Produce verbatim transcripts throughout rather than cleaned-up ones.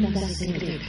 agenda secreta.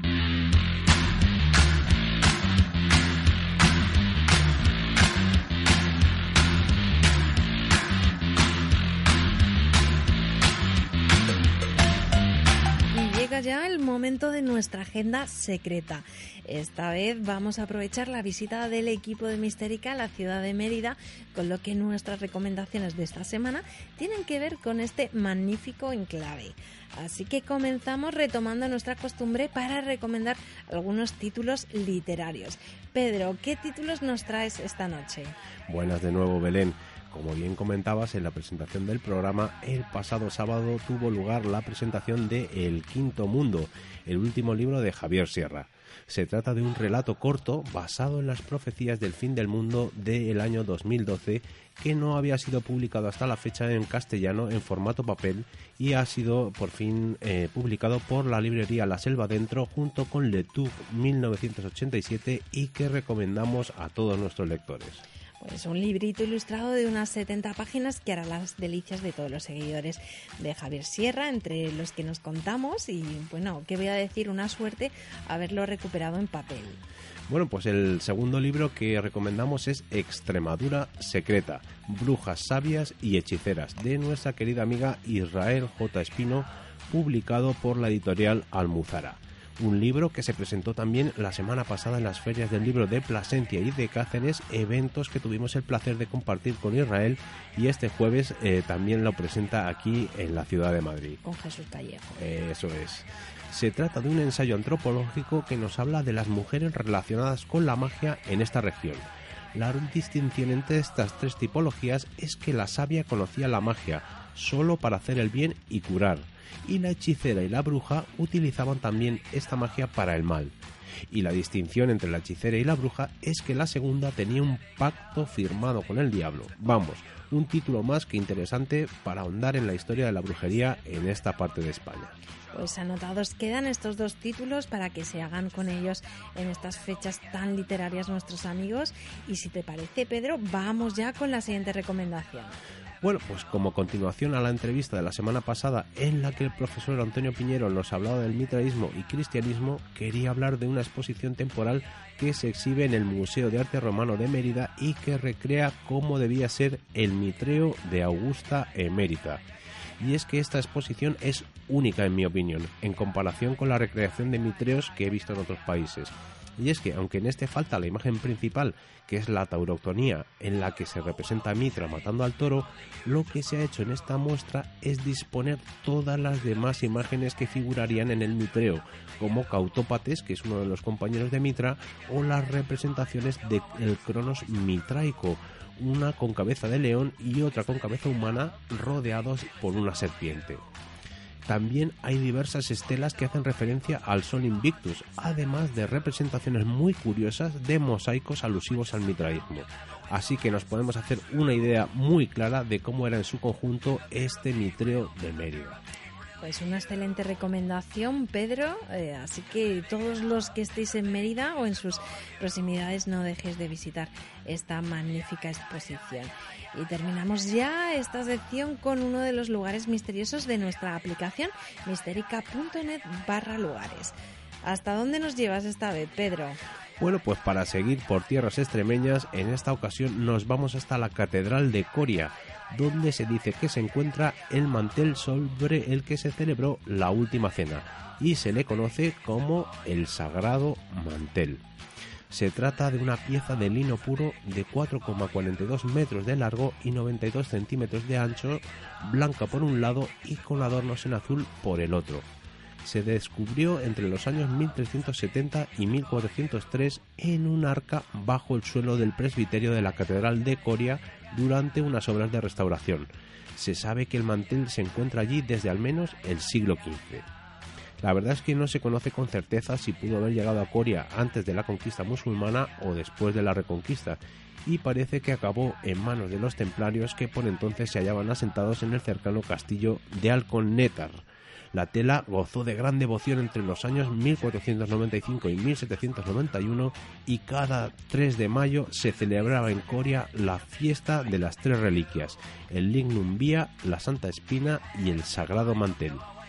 Ya el momento de nuestra agenda secreta. Esta vez vamos a aprovechar la visita del equipo de Mistérica a la ciudad de Mérida, con lo que nuestras recomendaciones de esta semana tienen que ver con este magnífico enclave. Así que comenzamos retomando nuestra costumbre para recomendar algunos títulos literarios. Pedro, ¿qué títulos nos traes esta noche? Buenas de nuevo, Belén. Como bien comentabas en la presentación del programa, el pasado sábado tuvo lugar la presentación de El Quinto Mundo, el último libro de Javier Sierra. Se trata de un relato corto basado en las profecías del fin del mundo del año dos mil doce, que no había sido publicado hasta la fecha en castellano en formato papel y ha sido por fin eh, publicado por la librería La Selva Dentro junto con Lecture mil novecientos ochenta y siete y que recomendamos a todos nuestros lectores. Pues un librito ilustrado de unas setenta páginas que hará las delicias de todos los seguidores de Javier Sierra, entre los que nos contamos, y bueno, qué voy a decir, una suerte haberlo recuperado en papel. Bueno, pues el segundo libro que recomendamos es Extremadura Secreta, Brujas Sabias y Hechiceras, de nuestra querida amiga Israel J. Espino, publicado por la editorial Almuzara. Un libro que se presentó también la semana pasada en las ferias del libro de Plasencia y de Cáceres, eventos que tuvimos el placer de compartir con Israel, y este jueves eh, también lo presenta aquí en la ciudad de Madrid. Con Jesús Callejo. Eh, eso es. Se trata de un ensayo antropológico que nos habla de las mujeres relacionadas con la magia en esta región. La distinción entre estas tres tipologías es que la sabia conocía la magia solo para hacer el bien y curar, y la hechicera y la bruja utilizaban también esta magia para el mal. Y la distinción entre la hechicera y la bruja es que la segunda tenía un pacto firmado con el diablo. Vamos, un título más que interesante para ahondar en la historia de la brujería en esta parte de España. Pues anotados quedan estos dos títulos para que se hagan con ellos en estas fechas tan literarias nuestros amigos. Y si te parece, Pedro, vamos ya con la siguiente recomendación. Bueno, pues como continuación a la entrevista de la semana pasada en la que el profesor Antonio Piñero nos hablaba del mitraísmo y cristianismo, quería hablar de una exposición temporal que se exhibe en el Museo de Arte Romano de Mérida y que recrea cómo debía ser el mitreo de Augusta Emérita. Y es que esta exposición es única en mi opinión, en comparación con la recreación de mitreos que he visto en otros países. Y es que, aunque en este falta la imagen principal, que es la tauroctonía, en la que se representa a Mitra matando al toro, lo que se ha hecho en esta muestra es disponer todas las demás imágenes que figurarían en el mitreo, como Cautópates, que es uno de los compañeros de Mitra, o las representaciones del Cronos mitraico, una con cabeza de león y otra con cabeza humana, rodeados por una serpiente. También hay diversas estelas que hacen referencia al Sol Invictus, además de representaciones muy curiosas de mosaicos alusivos al mitraísmo. Así que nos podemos hacer una idea muy clara de cómo era en su conjunto este mitreo de Mérida. Pues una excelente recomendación, Pedro, eh, así que todos los que estéis en Mérida o en sus proximidades no dejéis de visitar esta magnífica exposición. Y terminamos ya esta sección con uno de los lugares misteriosos de nuestra aplicación, mistérica.net barra lugares. ¿Hasta dónde nos llevas esta vez, Pedro? Bueno, pues para seguir por tierras extremeñas, en esta ocasión nos vamos hasta la Catedral de Coria, donde se dice que se encuentra el mantel sobre el que se celebró la última cena, y se le conoce como el Sagrado Mantel. Se trata de una pieza de lino puro de cuatro coma cuarenta y dos metros de largo y noventa y dos centímetros de ancho, blanca por un lado y con adornos en azul por el otro. Se descubrió entre los años mil trescientos setenta y mil cuatrocientos tres en un arca bajo el suelo del presbiterio de la Catedral de Coria durante unas obras de restauración. Se sabe que el mantel se encuentra allí desde al menos el siglo quince. La verdad es que no se conoce con certeza si pudo haber llegado a Coria antes de la conquista musulmana o después de la reconquista, y parece que acabó en manos de los templarios, que por entonces se hallaban asentados en el cercano castillo de Alconnétar. La tela gozó de gran devoción entre los años mil cuatrocientos noventa y cinco y mil setecientos noventa y uno, y cada tres de mayo se celebraba en Coria la fiesta de las tres reliquias, el Lignum Vía, la Santa Espina y el Sagrado Mantel.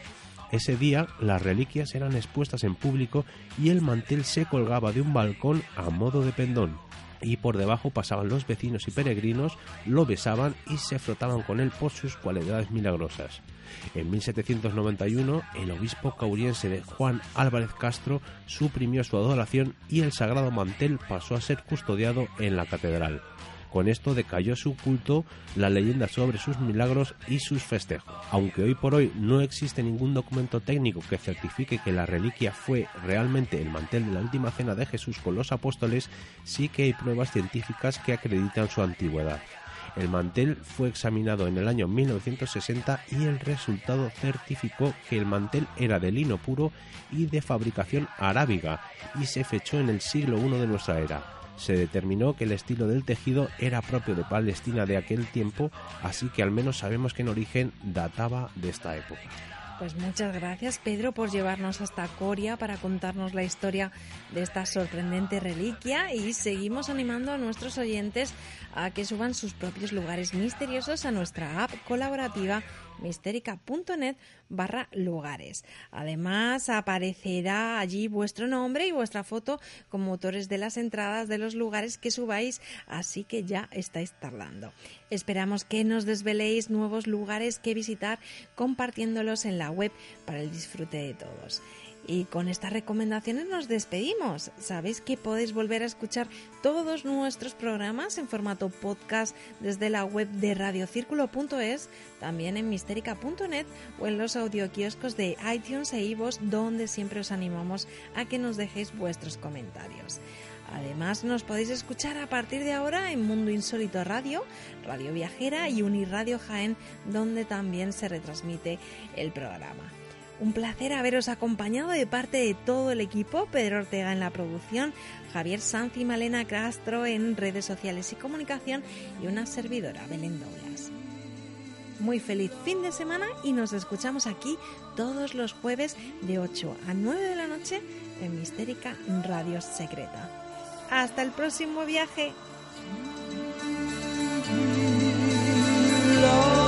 Ese día las reliquias eran expuestas en público y el mantel se colgaba de un balcón a modo de pendón, y por debajo pasaban los vecinos y peregrinos, lo besaban y se frotaban con él por sus cualidades milagrosas. En mil setecientos noventa y uno, el obispo cauriense de Juan Álvarez Castro suprimió su adoración y el sagrado mantel pasó a ser custodiado en la catedral. Con esto decayó su culto, la leyenda sobre sus milagros y sus festejos. Aunque hoy por hoy no existe ningún documento técnico que certifique que la reliquia fue realmente el mantel de la última cena de Jesús con los apóstoles, sí que hay pruebas científicas que acreditan su antigüedad. El mantel fue examinado en el año mil novecientos sesenta y el resultado certificó que el mantel era de lino puro y de fabricación arábiga y se fechó en el siglo primero de nuestra era. Se determinó que el estilo del tejido era propio de Palestina de aquel tiempo, así que al menos sabemos que en origen databa de esta época. Pues muchas gracias, Pedro, por llevarnos hasta Coria para contarnos la historia de esta sorprendente reliquia, y seguimos animando a nuestros oyentes a que suban sus propios lugares misteriosos a nuestra app colaborativa mistérica.net barra lugares. Además, aparecerá allí vuestro nombre y vuestra foto como autores de las entradas de los lugares que subáis, así que ya estáis tardando. Esperamos que nos desveléis nuevos lugares que visitar compartiéndolos en la web para el disfrute de todos. Y con estas recomendaciones nos despedimos. Sabéis que podéis volver a escuchar todos nuestros programas en formato podcast desde la web de radio círculo punto es, también en mistérica punto net o en los audioquioscos de iTunes e iVoox, donde siempre os animamos a que nos dejéis vuestros comentarios. Además, nos podéis escuchar a partir de ahora en Mundo Insólito Radio, Radio Viajera y Uniradio Jaén, donde también se retransmite el programa. Un placer haberos acompañado de parte de todo el equipo: Pedro Ortega en la producción, Javier Sanz y Malena Castro en redes sociales y comunicación, y una servidora, Belén Douglas. Muy feliz fin de semana y nos escuchamos aquí todos los jueves de ocho a nueve de la noche en Mistérica Radio Secreta. ¡Hasta el próximo viaje!